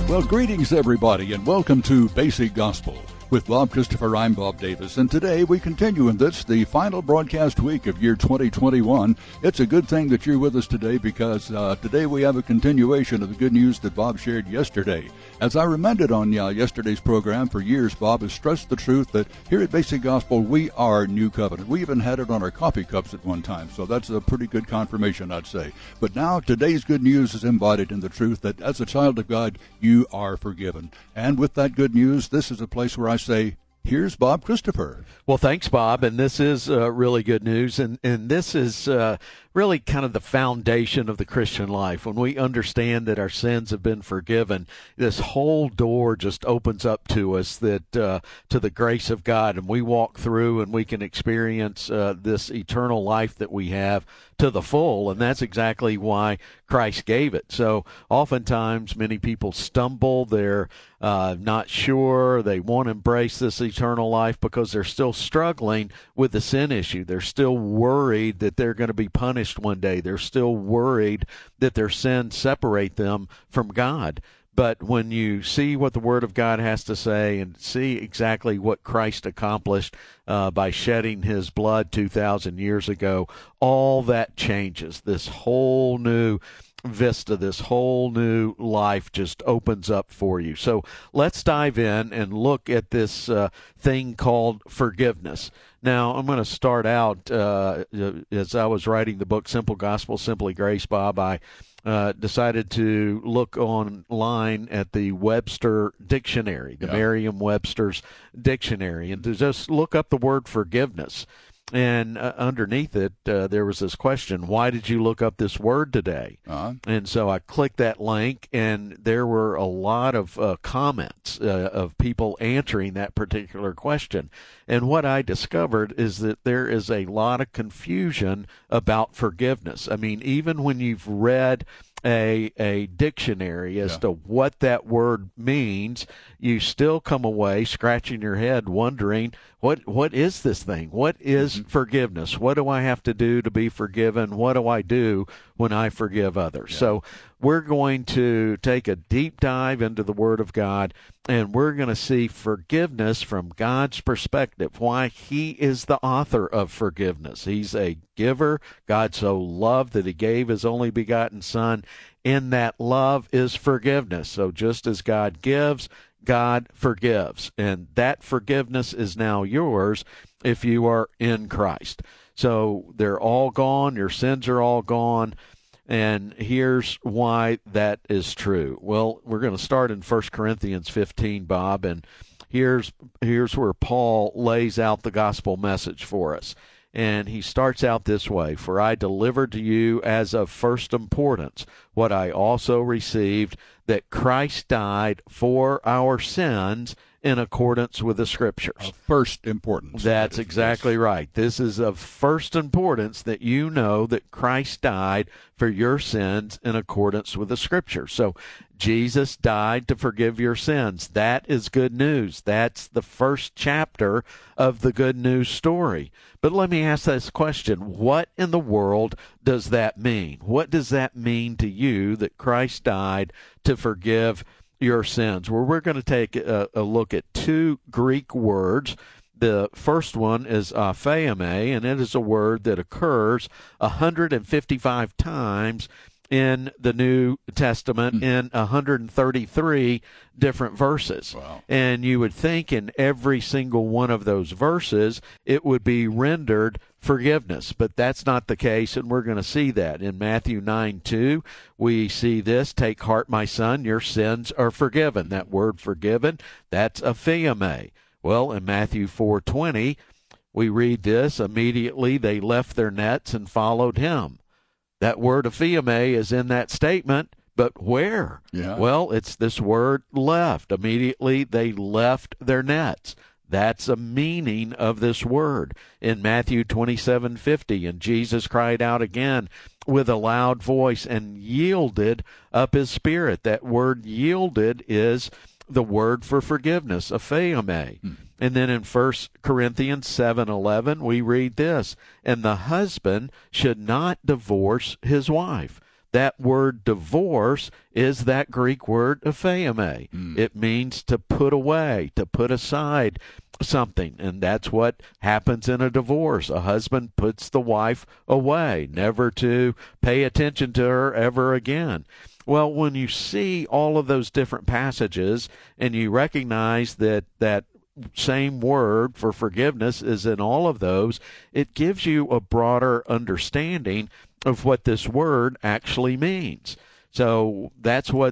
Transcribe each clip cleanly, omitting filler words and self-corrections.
Well, greetings, everybody, and welcome to Basic Gospel. With Bob Christopher, I'm Bob Davis, and today we continue in this, the final broadcast week of year 2021. It's a good thing that you're with us today because today we have a continuation of the good news that Bob shared yesterday. As I reminded on yesterday's program, for years Bob has stressed the truth that here at Basic Gospel we are New Covenant. We even had it on our coffee cups at one time, so that's a pretty good confirmation, I'd say. But now today's good news is embodied in the truth that as a child of God, you are forgiven. And with that good news, this is a place where I say, here's Bob Christopher. Well, thanks, Bob. And this is really good news. And this is really kind of the foundation of the Christian life. When we understand that our sins have been forgiven, this whole door just opens up to us that to the grace of God. And we walk through and we can experience this eternal life that we have to the full. And that's exactly why Christ gave it. So oftentimes many people stumble. They're not sure. They won't embrace this eternal life because they're still struggling with the sin issue. They're still worried that they're going to be punished one day. They're still worried that their sins separate them from God. But when you see what the Word of God has to say and see exactly what Christ accomplished by shedding His blood 2,000 years ago, all that changes. This whole new vista, this whole new life just opens up for you. So let's dive in and look at this thing called forgiveness. Now, I'm going to start out, as I was writing the book, Simple Gospel, Simply Grace, Bob, I decided to look online at the Webster Dictionary, the Merriam-Webster's Dictionary, and to just look up the word forgiveness. And underneath it, there was this question, why did you look up this word today? And so I clicked that link, and there were a lot of comments of people answering that particular question. And what I discovered is that there is a lot of confusion about forgiveness. I mean, even when you've read a dictionary as to what that word means, you still come away scratching your head wondering, what is this thing? What is forgiveness? What do I have to do to be forgiven? What do I do when I forgive others? So we're going to take a deep dive into the Word of God, and we're going to see forgiveness from God's perspective, why He is the author of forgiveness. He's a giver. God so loved that He gave His only begotten Son. In that love is forgiveness. So just as God gives, God forgives. And that forgiveness is now yours if you are in Christ. So they're all gone. Your sins are all gone. And here's why that is true. Well, we're going to start in 1 Corinthians 15, Bob, and here's where Paul lays out the gospel message for us. And he starts out this way, for I delivered to you as of first importance what I also received, that Christ died for our sins in accordance with the Scriptures. Of first importance. That's exactly right. This is of first importance that you know that Christ died for your sins in accordance with the Scriptures. So Jesus died to forgive your sins. That is good news. That's the first chapter of the good news story. But let me ask this question. What in the world does that mean? What does that mean to you that Christ died to forgive your sins? Well, we're going to take a look at two Greek words. The first one is aphieme, and it is a word that occurs 155 times in the New Testament in 133 different verses. Wow. And you would think in every single one of those verses it would be rendered forgiveness, but that's not the case, and we're going to see that. In Matthew 9:2, we see this, take heart, my son, your sins are forgiven. That word forgiven, that's aphieme. Well, in Matthew 4:20, we read this, immediately they left their nets and followed him. That word aphieme is in that statement, but where? Well, it's this word left. Immediately they left their nets. That's a meaning of this word. In Matthew 27:50, and Jesus cried out again with a loud voice and yielded up his spirit. That word yielded is the word for forgiveness, aphieme. And then in 1 Corinthians 7:11, we read this, and the husband should not divorce his wife. That word divorce is that Greek word apheime. It means to put away, to put aside something, and that's what happens in a divorce. A husband puts the wife away, never to pay attention to her ever again. Well, when you see all of those different passages and you recognize that that same word for forgiveness is in all of those, it gives you a broader understanding of what this word actually means. So that's what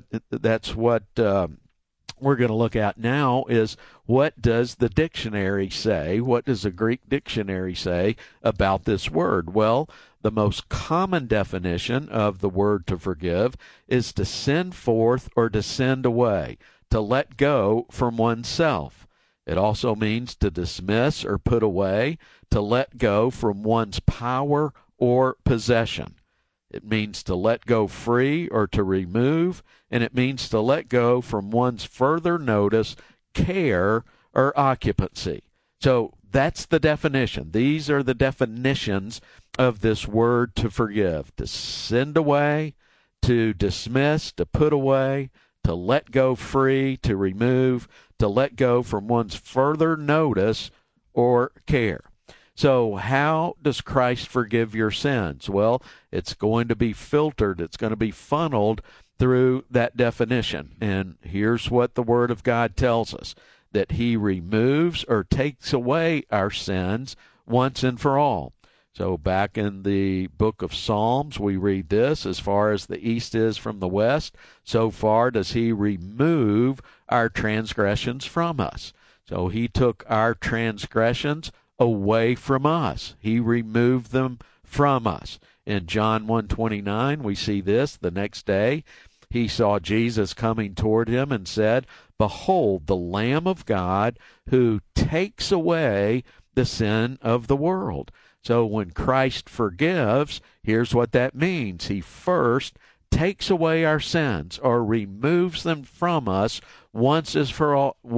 we're going to look at now is, what does the dictionary say? What does a Greek dictionary say about this word? Well, the most common definition of the word to forgive is to send forth or to send away, to let go from oneself. It also means to dismiss or put away, to let go from one's power or possession. It means to let go free or to remove, and it means to let go from one's further notice, care, or occupancy. So that's the definition. These are the definitions of this word to forgive: to send away, to dismiss, to put away, to let go free, to remove, to let go from one's further notice or care. So how does Christ forgive your sins? Well, it's going to be filtered. It's going to be funneled through that definition. And here's what the Word of God tells us: that He removes or takes away our sins once and for all. So back in the book of Psalms, we read this: as far as the east is from the west, so far does He remove our transgressions from us. So He took our transgressions away from us. He removed them from us. In John 1:29, we see this: the next day he saw Jesus coming toward him and said, "Behold, the Lamb of God who takes away the sin of the world." So when Christ forgives, here's what that means: He first takes away our sins, or removes them from us once and for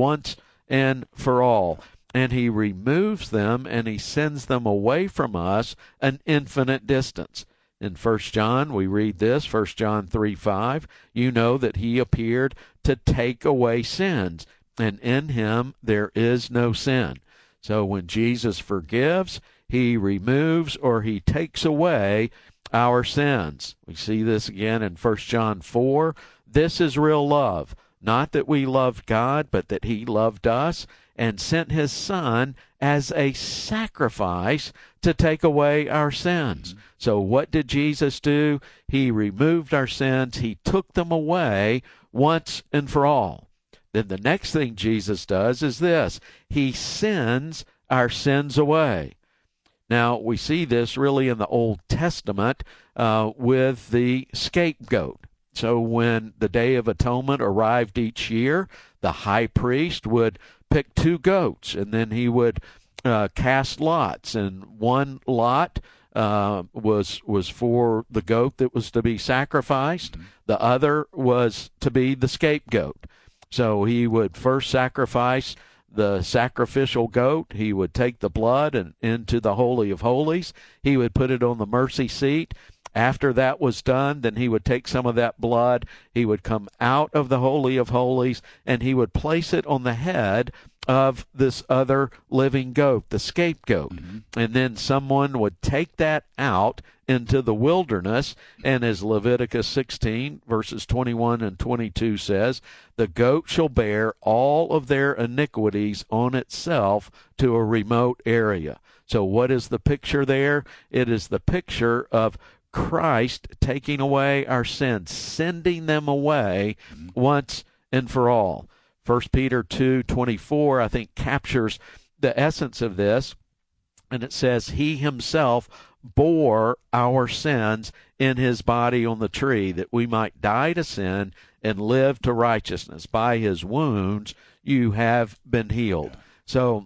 all. And He removes them and He sends them away from us an infinite distance. In 1 John, we read this, 1 John 3:5, "You know that He appeared to take away sins, and in Him there is no sin." So when Jesus forgives, He removes or He takes away our sins. We see this again in 1 John 4. "This is real love, not that we loved God, but that He loved us and sent His Son as a sacrifice to take away our sins." So what did Jesus do? He removed our sins. He took them away once and for all. Then the next thing Jesus does is this: He sends our sins away. Now, we see this really in the Old Testament with the scapegoat. So when the Day of Atonement arrived each year, the high priest would pick 2 goats, and then he would cast lots, and one lot was for the goat that was to be sacrificed. The other was to be the scapegoat. So he would first sacrifice the sacrificial goat. He would take the blood and into the Holy of Holies. He would put it on the mercy seat. After that was done, then he would take some of that blood. He would come out of the Holy of Holies, and he would place it on the head of this other living goat, the scapegoat. And then someone would take that out into the wilderness, and as Leviticus 16, verses 21 and 22 says, "The goat shall bear all of their iniquities on itself to a remote area." So what is the picture there? It is the picture of Christ taking away our sins, sending them away once and for all. 1 Peter 2:24, I think, captures the essence of this, and it says, "He Himself bore our sins in His body on the tree, that we might die to sin and live to righteousness. By His wounds you have been healed." So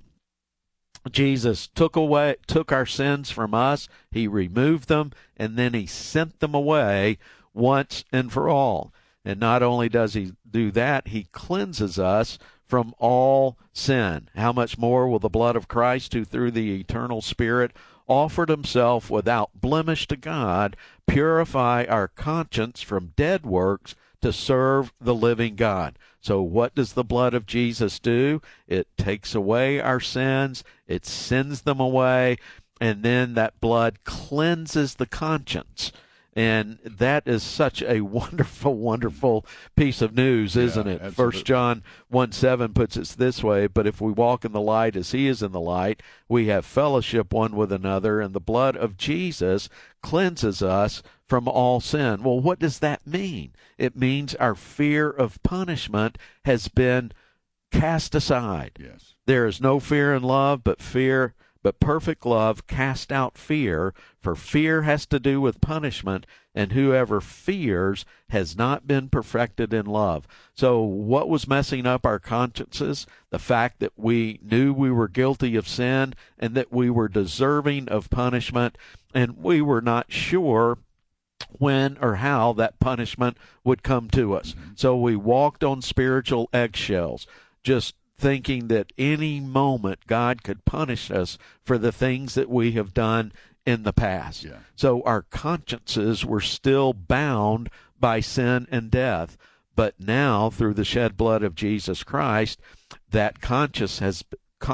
Jesus took our sins from us. He removed them, and then He sent them away once and for all. And not only does He do that, He cleanses us from all sin. How much more will the blood of Christ, who through the eternal Spirit offered himself without blemish to God, purify our conscience from dead works to serve the living God. So what does the blood of Jesus do? It takes away our sins, it sends them away, and then that blood cleanses the conscience. And that is such a wonderful, wonderful piece of news, isn't it? Absolutely. 1 John 1:7 puts it this way, but if we walk in the light as he is in the light, we have fellowship one with another, and the blood of Jesus cleanses us from all sin. Well, what does that mean? It means our fear of punishment has been cast aside. Yes. There is no fear in love, but perfect love cast out fear, for fear has to do with punishment, and whoever fears has not been perfected in love. So what was messing up our consciences? The fact that we knew we were guilty of sin and that we were deserving of punishment, and we were not sure when or how that punishment would come to us. So we walked on spiritual eggshells, just thinking that any moment God could punish us for the things that we have done in the past. Yeah. So our consciences were still bound by sin and death. But now, through the shed blood of Jesus Christ, that conscience has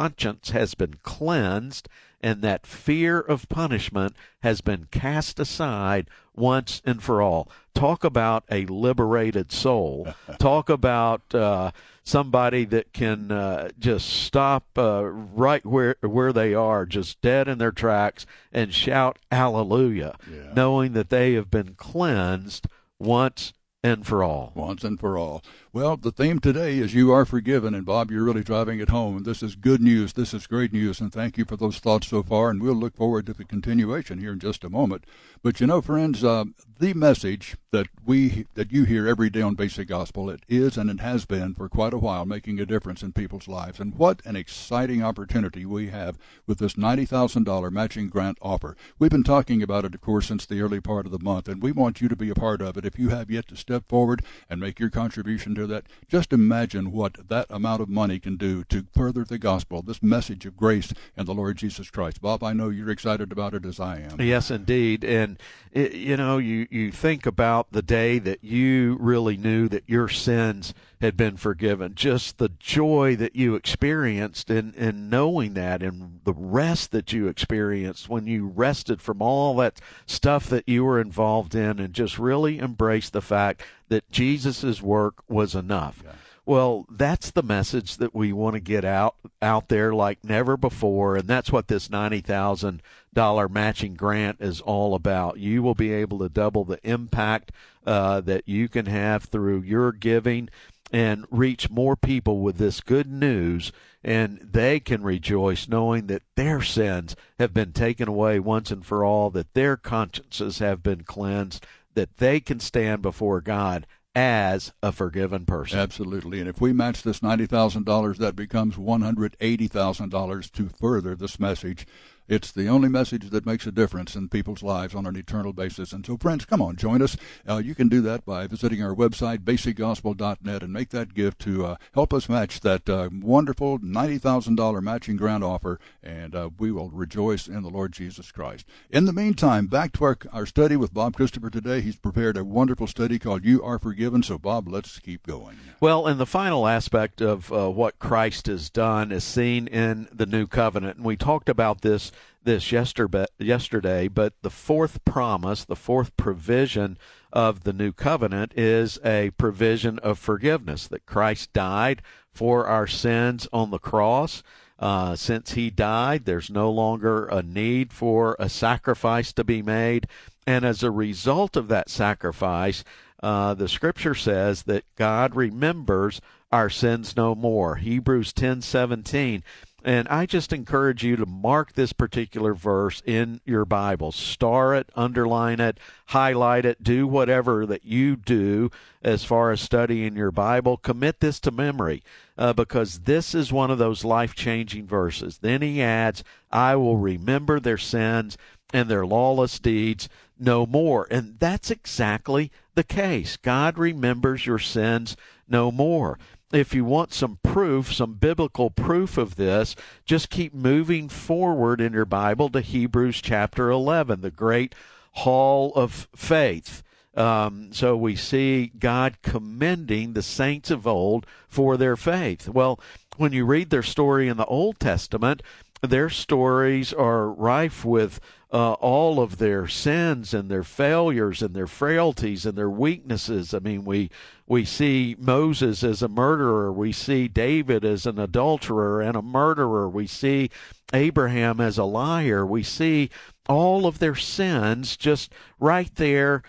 been cleansed, and that fear of punishment has been cast aside once and for all. Talk about a liberated soul. Talk about somebody that can just stop right where they are, just dead in their tracks, and shout hallelujah, knowing that they have been cleansed once and for all. Once and for all. Well, the theme today is You Are Forgiven, and Bob, you're really driving it home. This is good news. This is great news, and thank you for those thoughts so far, and we'll look forward to the continuation here in just a moment. But, you know, friends, the message that you hear every day on Basic Gospel, it is and it has been for quite a while making a difference in people's lives. And what an exciting opportunity we have with this $90,000 matching grant offer. We've been talking about it, of course, since the early part of the month, and we want you to be a part of it. If you have yet to step forward and make your contribution to that, just imagine what that amount of money can do to further the gospel, this message of grace and the Lord Jesus Christ. Bob, I know you're excited about it as I am. Yes, indeed. And, you think about the day that you really knew that your sins had been forgiven, just the joy that you experienced in knowing that, and the rest that you experienced when you rested from all that stuff that you were involved in and just really embraced the fact that Jesus' work was enough. Yeah. Well, that's the message that we want to get out there like never before, and that's what this $90,000 matching grant is all about. You will be able to double the impact that you can have through your giving and reach more people with this good news, and they can rejoice knowing that their sins have been taken away once and for all, that their consciences have been cleansed, that they can stand before God as a forgiven person. Absolutely. And if we match this $90,000, that becomes $180,000 to further this message. It's the only message that makes a difference in people's lives on an eternal basis. And so, friends, come on, join us. You can do that by visiting our website, basicgospel.net, and make that gift to help us match that wonderful $90,000 matching grant offer, and we will rejoice in the Lord Jesus Christ. In the meantime, back to our study with Bob Christopher today. He's prepared a wonderful study called You Are Forgiven. So, Bob, let's keep going. Well, and the final aspect of what Christ has done is seen in the new covenant. And we talked about this yesterday, but the fourth promise, the fourth provision of the new covenant is a provision of forgiveness, that Christ died for our sins on the cross. Since he died, there's no longer a need for a sacrifice to be made. And as a result of that sacrifice, the scripture says that God remembers our sins no more. Hebrews 10:17. And I just encourage you to mark this particular verse in your Bible. Star it, underline it, highlight it, do whatever that you do as far as studying your Bible. Commit this to memory because this is one of those life-changing verses. Then he adds, I will remember their sins and their lawless deeds no more. And that's exactly the case. God remembers your sins no more. if you want some proof, some biblical proof of this, just keep moving forward in your Bible to Hebrews chapter 11, the great hall of faith. So we see God commending the saints of old for their faith. Well, when you read their story in the Old Testament, their stories are rife with all of their sins and their failures and their frailties and their weaknesses. I mean, we see Moses as a murderer. We see David as an adulterer and a murderer. We see Abraham as a liar. We see all of their sins just right there,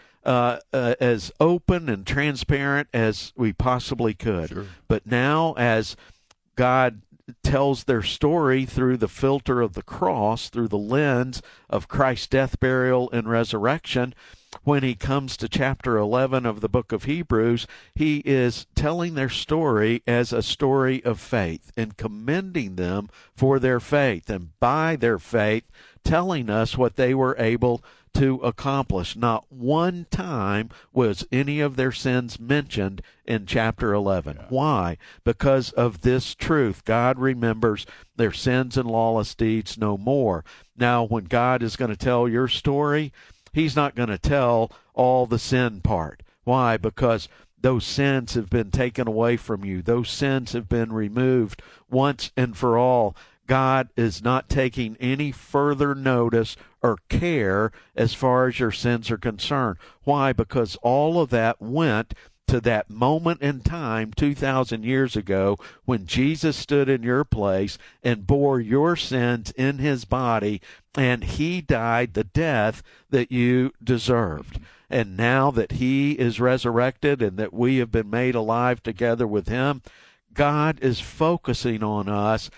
as open and transparent as we possibly could. Sure. But now, as God tells their story through the filter of the cross, through the lens of Christ's death, burial, and resurrection, when he comes to chapter 11 of the book of Hebrews, he is telling their story as a story of faith and commending them for their faith, and by their faith telling us what they were able to accomplish. Not one time was any of their sins mentioned in chapter 11. Yeah. Why? Because of this truth. God remembers their sins and lawless deeds no more. Now, when God is going to tell your story, he's not going to tell all the sin part. Why? Because those sins have been taken away from you. Those sins have been removed once and for all. God is not taking any further notice or care as far as your sins are concerned. Why? Because all of that went to that moment in time 2,000 years ago when Jesus stood in your place and bore your sins in his body, and he died the death that you deserved. And now that he is resurrected and that we have been made alive together with him, God is focusing on us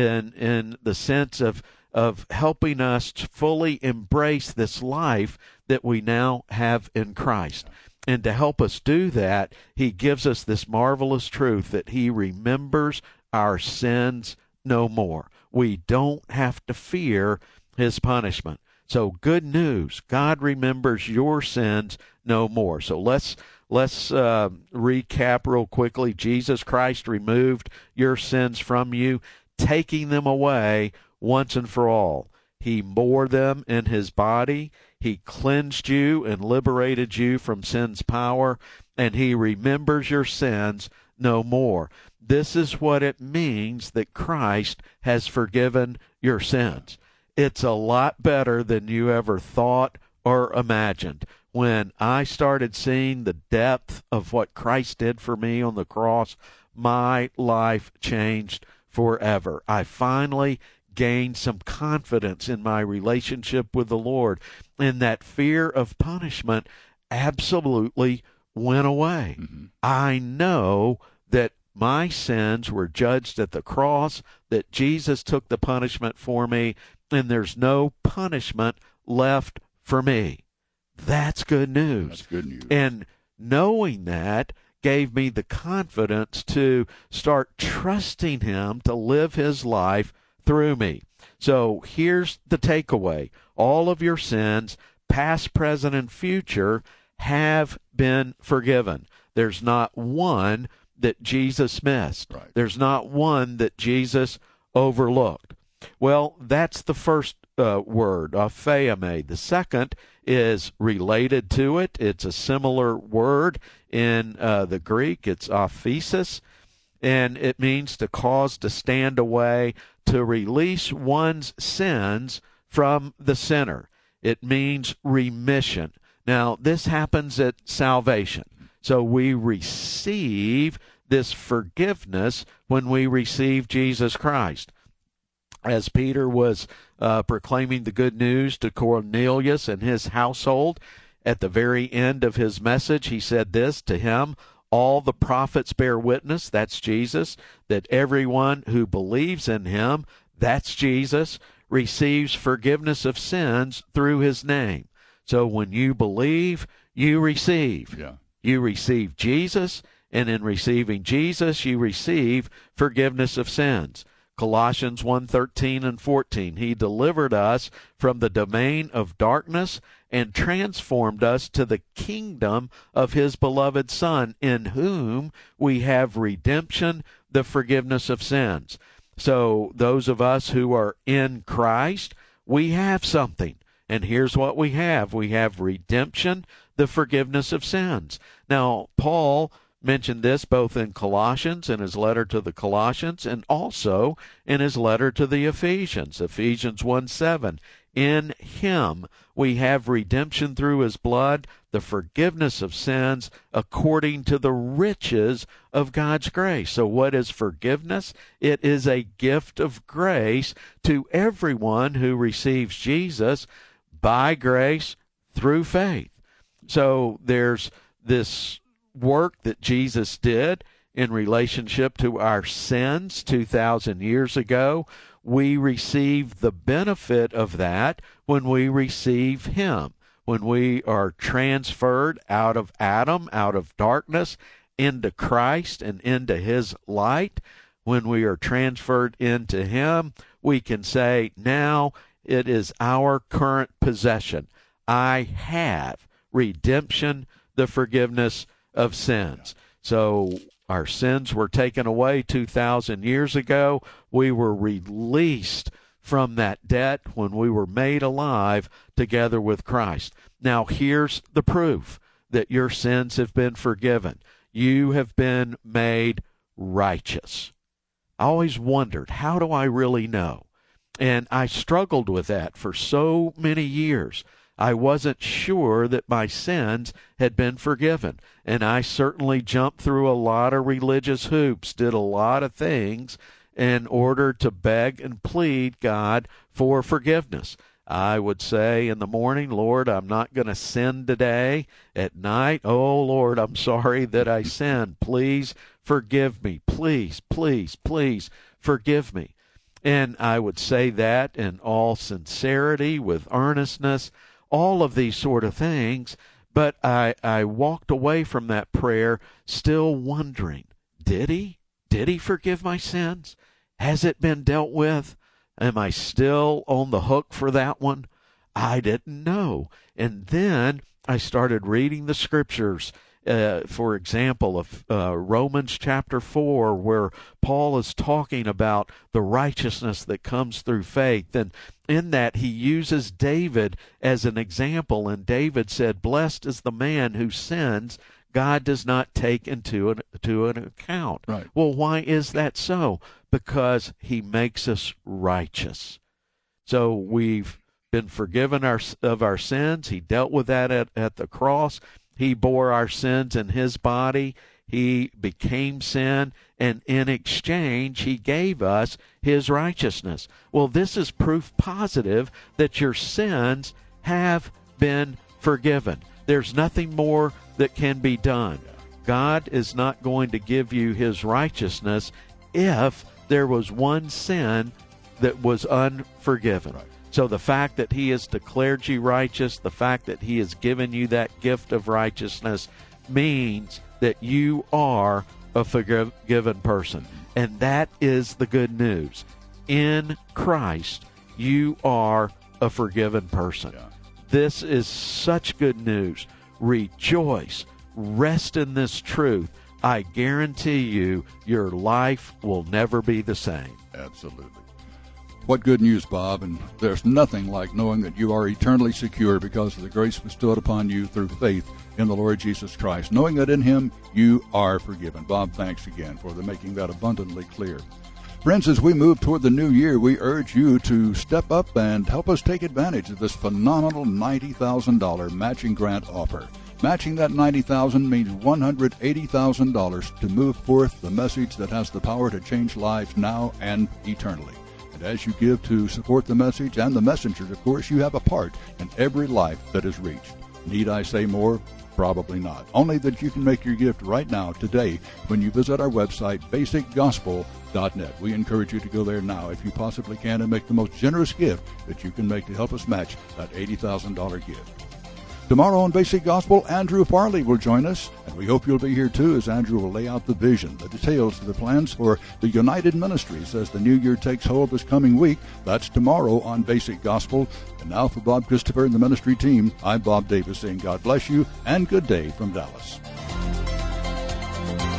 in the sense of helping us to fully embrace this life that we now have in Christ. And to help us do that, he gives us this marvelous truth that he remembers our sins no more. We don't have to fear his punishment. So good news, God remembers your sins no more. So let's recap real quickly. Jesus Christ removed your sins from you, taking them away once and for all. He bore them in his body. He cleansed you and liberated you from sin's power, and he remembers your sins no more. This is what it means that Christ has forgiven your sins. It's a lot better than you ever thought or imagined. When I started seeing the depth of what Christ did for me on the cross, my life changed forever. I finally gained some confidence in my relationship with the Lord, and that fear of punishment absolutely went away. Mm-hmm. I know that my sins were judged at the cross, that Jesus took the punishment for me, and there's no punishment left for me. That's good news. That's good news. And knowing that gave me the confidence to start trusting him to live his life through me. So here's the takeaway. All of your sins, past, present, and future, have been forgiven. There's not one that Jesus missed. Right. There's not one that Jesus overlooked. Well, that's the first word, aphiemi. The second is related to it. It's a similar word in the Greek. It's aphesis, and it means to cause to stand away, to release one's sins from the sinner. It means remission. Now, this happens at salvation. So we receive this forgiveness when we receive Jesus Christ. As Peter was proclaiming the good news to Cornelius and his household, at the very end of his message, he said this to him: all the prophets bear witness, that's Jesus, that everyone who believes in him, that's Jesus, receives forgiveness of sins through his name. So when you believe, you receive. Yeah. You receive Jesus, and in receiving Jesus, you receive forgiveness of sins. Colossians 1:13 and 14, he delivered us from the domain of darkness and transformed us to the kingdom of his beloved Son, in whom we have redemption, the forgiveness of sins. So those of us who are in Christ, we have something. And here's what we have. We have redemption, the forgiveness of sins. Now, Paul mentioned this both in Colossians, in his letter to the Colossians, and also in his letter to the Ephesians, Ephesians 1:7. In him we have redemption through his blood, the forgiveness of sins, according to the riches of God's grace. So what is forgiveness? It is a gift of grace to everyone who receives Jesus by grace through faith. So there's this work that Jesus did in relationship to our sins 2,000 years ago. We receive the benefit of that when we receive him, when we are transferred out of Adam, out of darkness, into Christ and into his light. When we are transferred into him, we can say, now it is our current possession. I have redemption, the forgiveness of sins. So our sins were taken away 2,000 years ago. We were released from that debt when we were made alive together with Christ. Now here's the proof that your sins have been forgiven. You have been made righteous. I always wondered, how do I really know? And I struggled with that for so many years. I wasn't sure that my sins had been forgiven. And I certainly jumped through a lot of religious hoops, did a lot of things in order to beg and plead God for forgiveness. I would say in the morning, Lord, I'm not going to sin today. At night, oh, Lord, I'm sorry that I sinned. Please forgive me. Please, please, please forgive me. And I would say that in all sincerity, with earnestness, all of these sort of things. But I walked away from that prayer still wondering, did he? Did he forgive my sins? Has it been dealt with? Am I still on the hook for that one? I didn't know. And then I started reading the scriptures, for example, of Romans chapter 4, where Paul is talking about the righteousness that comes through faith. And in that, he uses David as an example. And David said, blessed is the man who sins God does not take into an account. Right. Well, why is that so? Because he makes us righteous. So we've been forgiven of our sins. He dealt with that at the cross. He bore our sins in his body. He became sin, and in exchange, he gave us his righteousness. Well, this is proof positive that your sins have been forgiven. There's nothing more that can be done. God is not going to give you his righteousness if there was one sin that was unforgiven. Right. So the fact that he has declared you righteous, the fact that he has given you that gift of righteousness, means that you are a forgiven person. And that is the good news. In Christ, you are a forgiven person. Yeah. This is such good news. Rejoice. Rest in this truth. I guarantee you, your life will never be the same. Absolutely. What good news, Bob, and there's nothing like knowing that you are eternally secure because of the grace bestowed upon you through faith in the Lord Jesus Christ, knowing that in him you are forgiven. Bob, thanks again for making that abundantly clear. Friends, as we move toward the new year, we urge you to step up and help us take advantage of this phenomenal $90,000 matching grant offer. Matching that $90,000 means $180,000 to move forth the message that has the power to change lives now and eternally. And as you give to support the message and the messengers, of course, you have a part in every life that is reached. Need I say more? Probably not. Only that you can make your gift right now, today, when you visit our website, basicgospel.net. We encourage you to go there now if you possibly can and make the most generous gift that you can make to help us match that $80,000 gift. Tomorrow on Basic Gospel, Andrew Farley will join us, and we hope you'll be here too as Andrew will lay out the vision, the details of the plans for the United Ministries as the new year takes hold this coming week. That's tomorrow on Basic Gospel. And now for Bob Christopher and the ministry team, I'm Bob Davis saying God bless you and good day from Dallas.